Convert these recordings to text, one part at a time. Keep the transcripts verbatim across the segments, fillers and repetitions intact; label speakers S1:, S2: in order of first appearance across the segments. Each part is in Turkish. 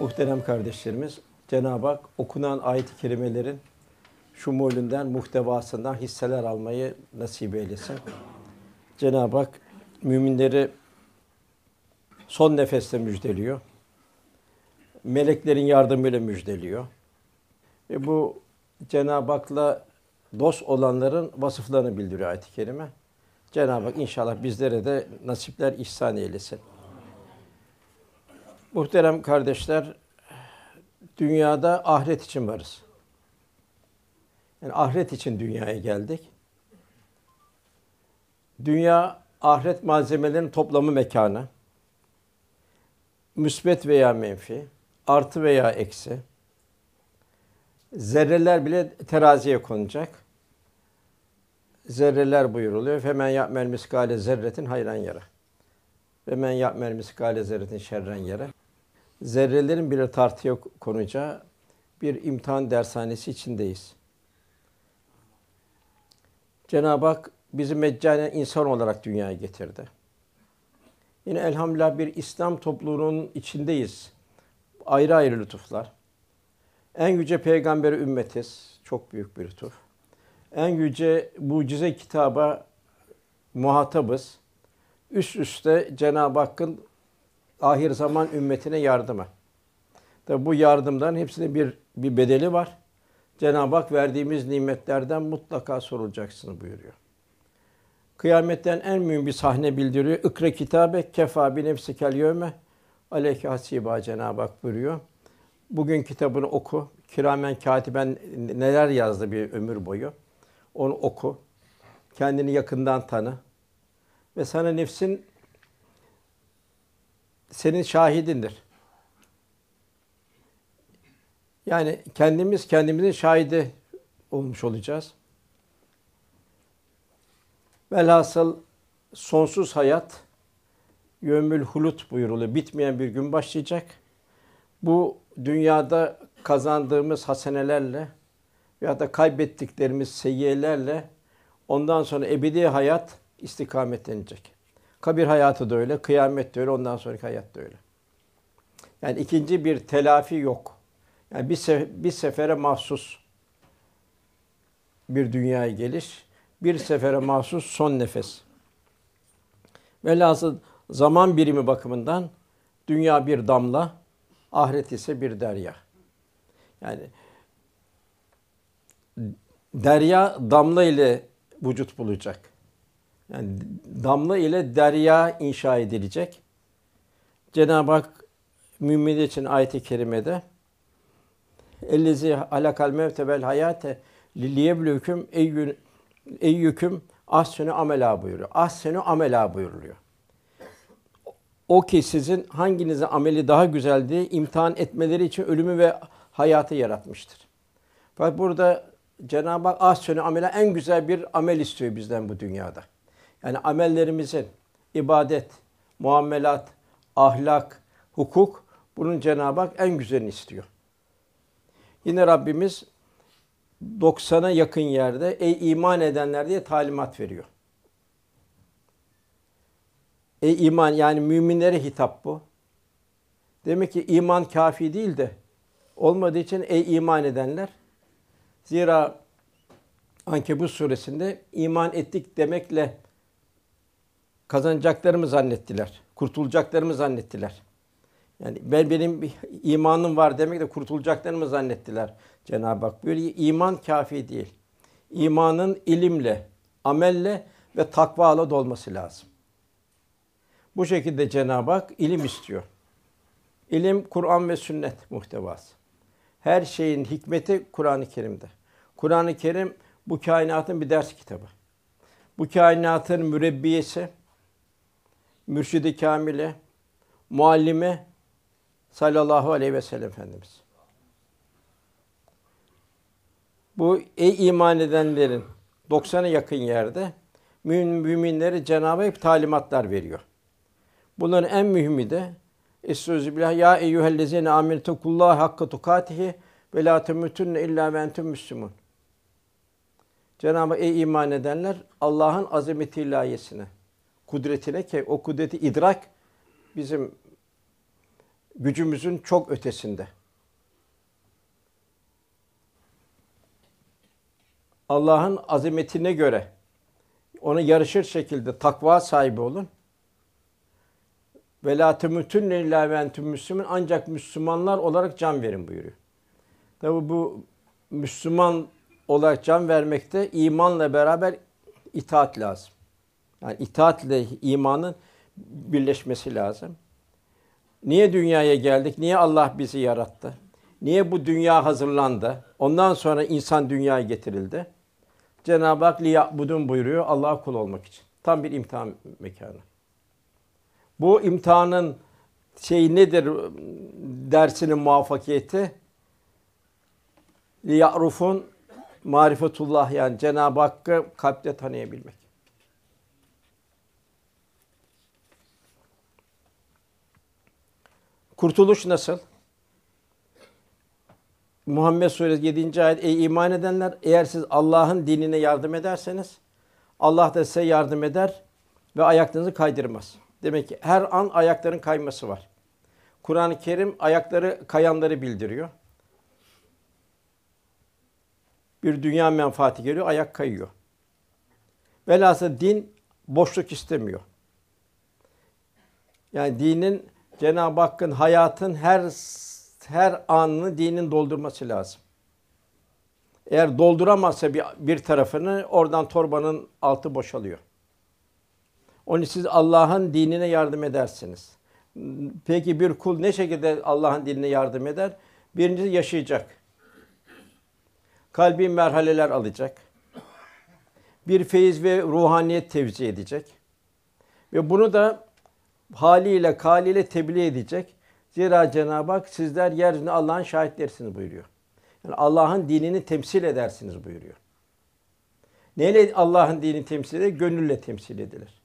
S1: Muhterem kardeşlerimiz, Cenab-ı Hak okunan ayet-i kerimelerin şumulünden, muhtevasından hisseler almayı nasip eylesin. Cenab-ı Hak müminleri son nefeste müjdeliyor. Meleklerin yardımıyla müjdeliyor. Ve bu Cenab-ı Hak'la dost olanların vasıflarını bildiriyor ayet-i kerime. Cenab-ı Hak inşallah bizlere de nasipler ihsan eylesin. Muhterem kardeşler, dünyada ahiret için varız. Yani ahiret için dünyaya geldik. Dünya, ahiret malzemelerinin toplamı mekanı. Müsbet veya menfi, artı veya eksi. Zerreler bile teraziye konacak. Zerreler buyuruluyor. Femen ya'mel miskale zerretin hayran yara. Ve men ya'mel miskale zerretin şerren yara. Zerrelerin bile tartıya konacağı bir imtihan dershanesi içindeyiz. Cenab-ı Hak bizi meccanen insan olarak dünyaya getirdi. Yine elhamdülillah bir İslam topluluğunun içindeyiz. Ayrı ayrı lütuflar. En yüce peygamberi ümmetiz. Çok büyük bir lütuf. En yüce mucize kitaba muhatabız. Üst üste Cenab-ı Hakk'ın ahir zaman ümmetine yardımı. Tabi bu yardımların hepsinin bir bir bedeli var. Cenab-ı Hak verdiğimiz nimetlerden mutlaka sorulacaksınız buyuruyor. Kıyametten en mühim bir sahne bildiriyor. İkra kitabe kefa bi nefsikel yevme aleyke hasiba Cenab-ı Hak buyuruyor. Bugün kitabını oku. Kiramen katiben neler yazdı bir ömür boyu. Onu oku. Kendini yakından tanı. Ve sana nefsin senin şahidindir. Yani kendimiz kendimizin şahidi olmuş olacağız. Velhasıl sonsuz hayat, yevmül hulut buyuruluyor. Bitmeyen bir gün başlayacak. Bu dünyada kazandığımız hasenelerle veya da kaybettiklerimiz seyyiyelerle ondan sonra ebedi hayat istikametlenecek. Kabir hayatı da öyle, kıyamet de öyle, ondan sonraki hayat da öyle. Yani ikinci bir telafi yok. Yani bir, sef- bir sefere mahsus bir dünyaya geliş, bir sefere mahsus son nefes. Velhasıl zaman birimi bakımından dünya bir damla, ahiret ise bir derya. Yani derya damla ile vücut bulacak. Yani damla ile derya inşa edilecek. Cenab-ı Hak mümin için ayet-i kerimede "Ellezî halakal mevte vel hayâte liyeblukum eyyün eyyüküm ahsenu amela" buyuruyor. Ahsenu amela buyuruluyor. O ki sizin hanginizin ameli daha güzel diye imtihan etmeleri için ölümü ve hayatı yaratmıştır. Fakat burada Cenab-ı Hak ahsenu amela en güzel bir amel istiyor bizden bu dünyada. Yani amellerimizin ibadet, muamelat, ahlak, hukuk bunun Cenab-ı Hak en güzelini istiyor. Yine Rabbimiz doksana yakın yerde ey iman edenler diye talimat veriyor. Ey iman yani müminlere hitap bu. Demek ki iman kafi değil de olmadığı için ey iman edenler. Zira Ankebut suresinde iman ettik demekle kazanacaklarımı zannettiler. Kurtulacaklarımı zannettiler. Yani ben benim bir imanım var demekle kurtulacaklarımı zannettiler Cenab-ı Hak. Böyle iman kafi değil. İmanın ilimle, amelle ve takvayla dolması lazım. Bu şekilde Cenab-ı Hak ilim istiyor. İlim Kur'an ve sünnet muhtevası. Her şeyin hikmeti Kur'an-ı Kerim'de. Kur'an-ı Kerim bu kainatın bir ders kitabı. Bu kainatın mürebbiyesi, mürşid-i kamili, muallimi sallallahu aleyhi ve sellem Efendimiz. Bu ey iman edenlerin doksana yakın yerde müminlere Cenab-ı Hak talimatlar veriyor. Bunların en mühimi de Estaizu billah ya eyyühellezine amenetukullaha hakka tukatihi ve la temutunne illa ve entum müslümun. Cenab-ı Hak ey iman edenler Allah'ın azameti ilahiyesine, kudretine ki o kudreti idrak bizim gücümüzün çok ötesinde. Allah'ın azametine göre ona yarışır şekilde takva sahibi olun. Ve la temutünne illâ ve entüm müslümün, ancak Müslümanlar olarak can verin buyuruyor. Tabi bu Müslüman olarak can vermekte imanla beraber itaat lazım. Yani itaatle imanın birleşmesi lazım. Niye dünyaya geldik? Niye Allah bizi yarattı? Niye bu dünya hazırlandı? Ondan sonra insan dünyaya getirildi. Cenab-ı Hak liya'budun buyuruyor, Allah'a kul olmak için. Tam bir imtihan mekanı. Bu imtihanın şeyi nedir? Dersinin muvaffakiyeti liya'rufun marifetullah, yani Cenab-ı Hakk'ı kalpte tanıyabilmek. Kurtuluş nasıl? Muhammed Suresi yedinci ayet: Ey iman edenler! Eğer siz Allah'ın dinine yardım ederseniz, Allah da size yardım eder ve ayaklarınızı kaydırmaz. Demek ki her an ayakların kayması var. Kur'an-ı Kerim ayakları kayanları bildiriyor. Bir dünya menfaati geliyor, ayak kayıyor. Velhâsıl din boşluk istemiyor. Yani dinin, Cenab-ı Hakk'ın hayatın her her anını dinin doldurması lazım. Eğer dolduramazsa bir, bir tarafını, oradan torbanın altı boşalıyor. Onun için siz Allah'ın dinine yardım edersiniz. Peki bir kul ne şekilde Allah'ın dinine yardım eder? Birincisi yaşayacak. Kalbi merhaleler alacak. Bir feyiz ve ruhaniyet tevzi edecek. Ve bunu da haliyle, kaliyle tebliğ edecek. Zira Cenab-ı Hak sizler yeryüzünde Allah'ın şahitlerisiniz buyuruyor. Yani Allah'ın dinini temsil edersiniz buyuruyor. Neyle Allah'ın dinini temsil edilir? Gönülle temsil edilir.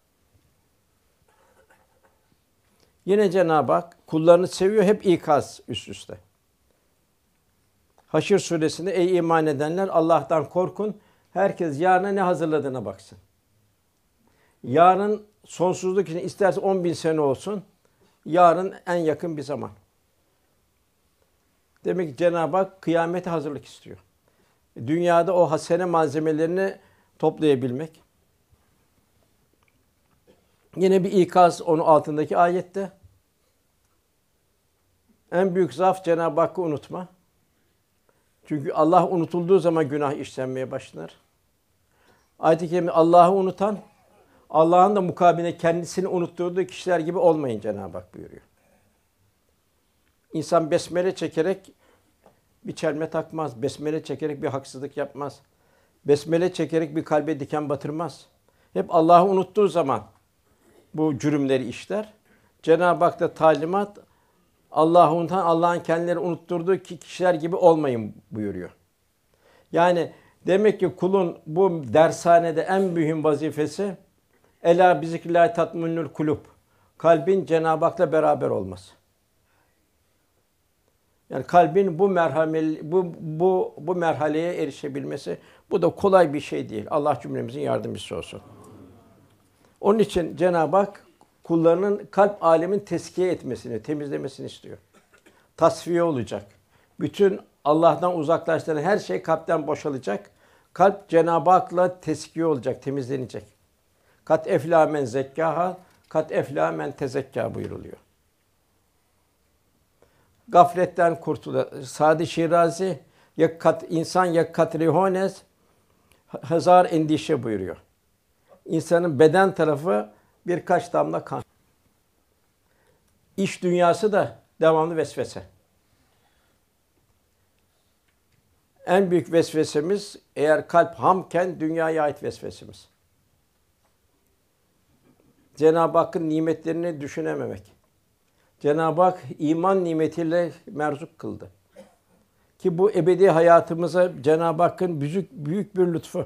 S1: Yine Cenab-ı Hak kullarını seviyor, hep ikaz üst üste. Haşr suresinde ey iman edenler, Allah'tan korkun. Herkes yarına ne hazırladığına baksın. Yarın sonsuzluk için isterse on bin sene olsun. Yarın en yakın bir zaman. Demek ki Cenab-ı Hak kıyamete hazırlık istiyor. Dünyada o hasene malzemelerini toplayabilmek. Yine bir ikaz onun altındaki ayette. En büyük zaaf Cenab-ı Hakk'ı unutma. Çünkü Allah unutulduğu zaman günah işlenmeye başlar. Ayet-i kerime Allah'ı unutan, Allah'ın da mukabine kendisini unutturduğu kişiler gibi olmayın Cenab-ı Hak buyuruyor. İnsan besmele çekerek bir çelme takmaz. Besmele çekerek bir haksızlık yapmaz. Besmele çekerek bir kalbe diken batırmaz. Hep Allah'ı unuttuğu zaman bu cürümleri işler. Cenab-ı Hak da talimat, Allah'ı unutan, Allah'ın kendileri unutturduğu kişiler gibi olmayın buyuruyor. Yani demek ki kulun bu dershanede en mühim vazifesi Ela bi zikrillahi tatma'innul kulub. Kalbin Cenab-ı Hak'la beraber olması. Yani kalbin bu merhameli bu bu bu merhaleye erişebilmesi, bu da kolay bir şey değil. Allah cümlemizin yardımcısı olsun. Onun için Cenab-ı Hak kullarının kalp alemin teskiye etmesini, temizlemesini istiyor. Tasfiye olacak. Bütün Allah'tan uzaklaştıran her şey kalpten boşalacak. Kalp Cenab-ı Hak'la teskiye olacak, temizlenecek. Kat eflâ men zekkâhâ, kat eflâ men tezekkâ buyuruluyor. Gafletten kurtulur. Sadi Şirazi ya kat insan ya katrihones hazar endişe buyuruyor. İnsanın beden tarafı birkaç damla kan. İş dünyası da devamlı vesvese. En büyük vesvesemiz eğer kalp hamken dünyaya ait vesvesemiz. Cenab-ı Hakk'ın nimetlerini düşünememek. Cenab-ı Hak iman nimetiyle merzuk kıldı. Ki bu ebedi hayatımıza Cenab-ı Hakk'ın büyük, büyük bir lütfu.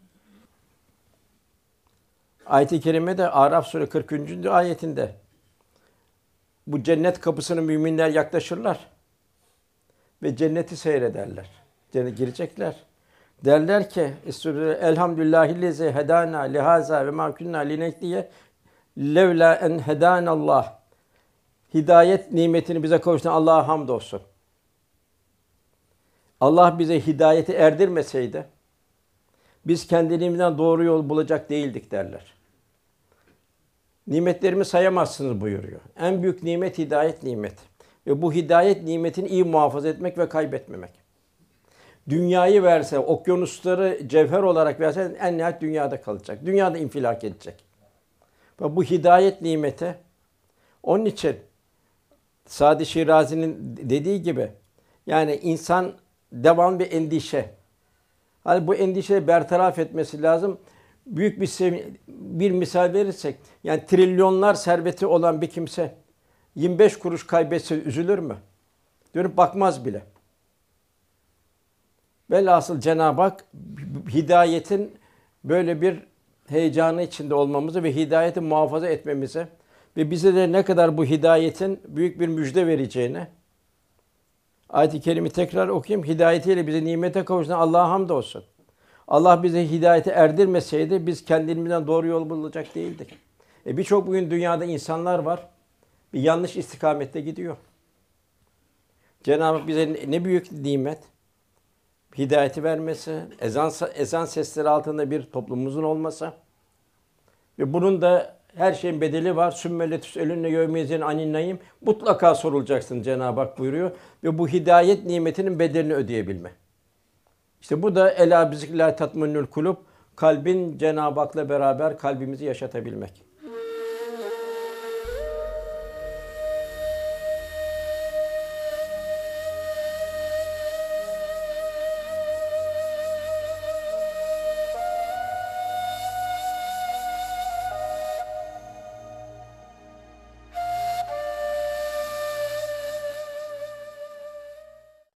S1: Ayet-i kerimede Araf Suresi kırk üçüncü ayetinde bu cennet kapısına müminler yaklaşırlar ve cenneti seyrederler. Cennete girecekler. Derler ki elhamdülillahillezî hedâna lihaza ve mâ kunnâ linehtediye levlâ en hedânallah. hidayet nimetini bize kavuşturan Allah'a hamdolsun. Allah bize hidayeti erdirmeseydi, biz kendiliğimizden doğru yol bulacak değildik derler. Nimetlerimi sayamazsınız buyuruyor. En büyük nimet hidayet nimeti. Ve bu hidayet nimetini iyi muhafaza etmek ve kaybetmemek. Dünyayı verse, okyanusları cevher olarak verse en nihayet dünyada kalacak. Dünyada infilak edecek. Ve bu hidayet nimeti, onun için Sadi Şirazi'nin dediği gibi, yani insan devam bir endişe. Hani bu endişeyi bertaraf etmesi lazım. Büyük bir sev- bir misal verirsek, yani trilyonlar serveti olan bir kimse yirmi beş kuruş kaybetse üzülür mü? Dönüp bakmaz bile. Velhasıl Cenab-ı Hak hidayetin böyle bir heyecanı içinde olmamızı ve hidayeti muhafaza etmemizi ve bize de ne kadar bu hidayetin büyük bir müjde vereceğini, ayet-i kerime tekrar okuyayım. Hidayetiyle bize nimete kavuşturan Allah'a hamdolsun. Allah bize hidayete erdirmeseydi biz kendimizden doğru yol bulacak değildik. E birçok bugün dünyada insanlar var. Bir yanlış istikamette gidiyor. Cenab-ı Hak bize ne büyük nimet. Hidayeti vermesi, ezan ezan sesleri altında bir toplumumuzun olması ve bunun da her şeyin bedeli var. Sümmeletüs elünne yevmiyezin aninayim. Mutlaka sorulacaksın Cenab-ı Hak buyuruyor ve bu hidayet nimetinin bedelini ödeyebilme. İşte bu da elâ bizikrillahi tatmainnul kulûb, kalbin Cenab-ı Hak'la beraber kalbimizi yaşatabilmek.